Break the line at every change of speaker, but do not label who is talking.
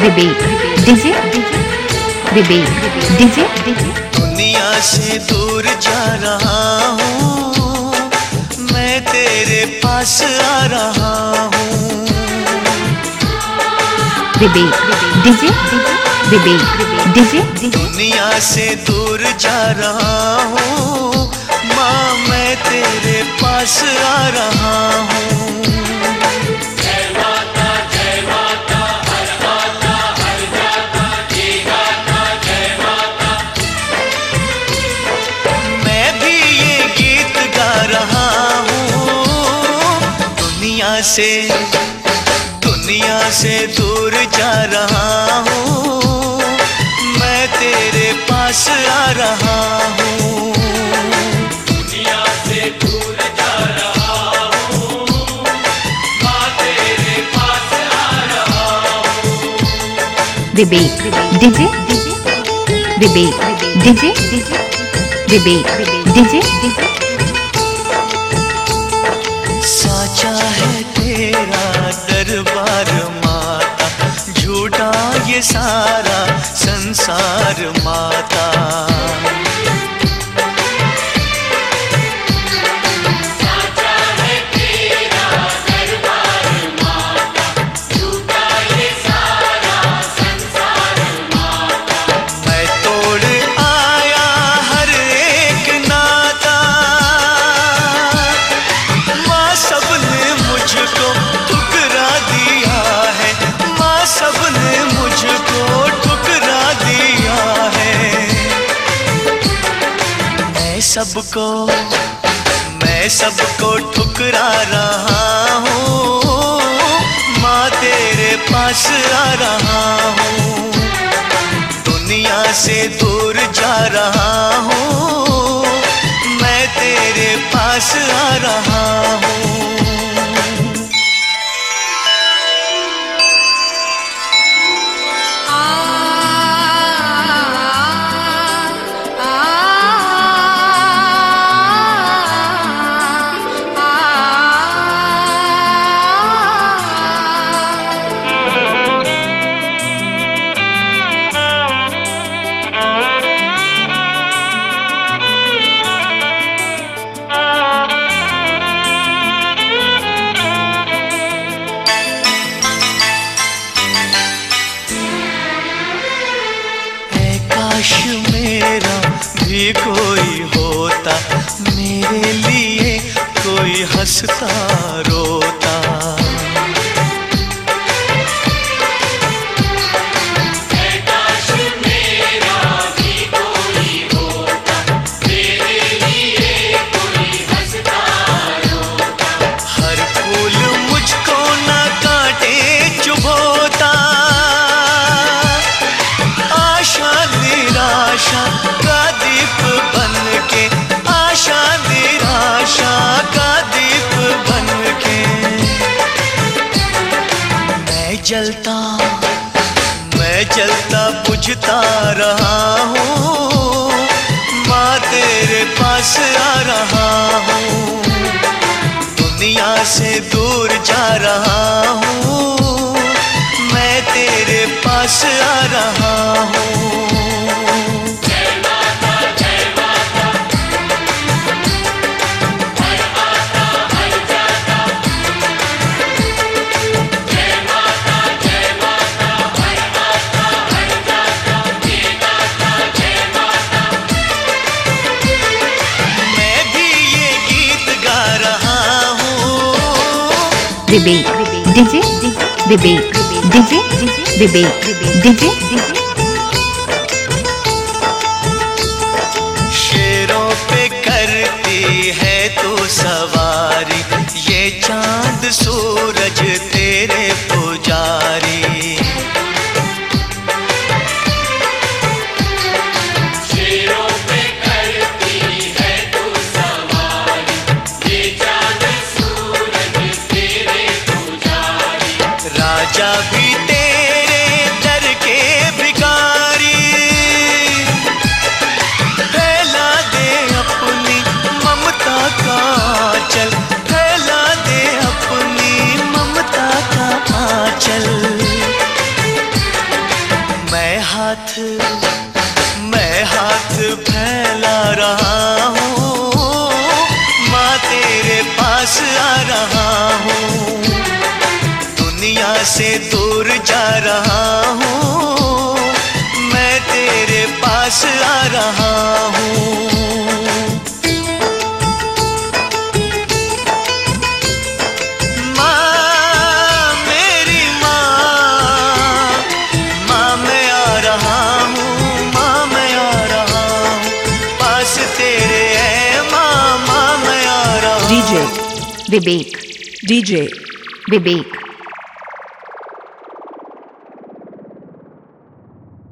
विवेक DJ Vivek DJ
दुनिया से दूर जा रहा हूँ, मैं तेरे पास आ रहा हूँ।
विवेक डीजे विवेक डीजे
दुनिया से दूर जा रहा हूँ, माँ मैं तेरे पास आ रहा हूँ। दुनिया से दूर जा रहा हूँ, मैं तेरे पास आ रहा हूँ।
दुनिया से दूर जा रहा हूँ, मैं तेरे पास आ रहा हूँ।
Vivek DJ Vivek DJ Vivek DJ
साचा है तेरा दरबार माता, झूठा ये सारा संसार माता।
साचा है तेरा दरबार माता, झूठा ये सारा संसार माता।
मैं तोड़ आया हर एक नाता, माँ सबने मुझको ठुकरा दिया है, माँ सबने मुझको ठुकरा दिया है। मैं सबको ठुकरा रहा हूँ, माँ तेरे पास आ रहा हूँ। दुनिया से दूर जा रहा हूँ, मैं तेरे पास आ रहा हूँ। काश मेरा भी कोई होता, मेरे लिए कोई हंसता रोता।
काश मेरा भी कोई होता, मेरे लिए कोई हंसता रोता।
हर फूल मुझको न काटे चुभोता, आशा निराशा का दीप बनके, आशा निराशा का दीप बनके। मैं जलता बुझता रहा हूँ, माँ तेरे पास आ रहा हूँ। दुनिया से दूर जा रहा हूँ, मैं तेरे पास आ रहा हूँ।
Vivek DJ Vivek DJ Vivek DJ
शेरों पे करती है तू सवारी, ये चांद सूरज तेरे पुजारी।
शेरों पे करती है तू सवारी, ये चांद सूरज तेरे पुजारी।
राजा भी तेरे दर के भिखारी, फैला दे अपनी ममता का आंचल, फैला दे अपनी ममता का आंचल। मैं हाथ फैला रहा हूँ, माँ तेरे पास आ रहा हूँ। दुनिया से दूर जा रहा हूँ, मैं तेरे पास आ रहा हूँ।
विवेक
DJ
विवेक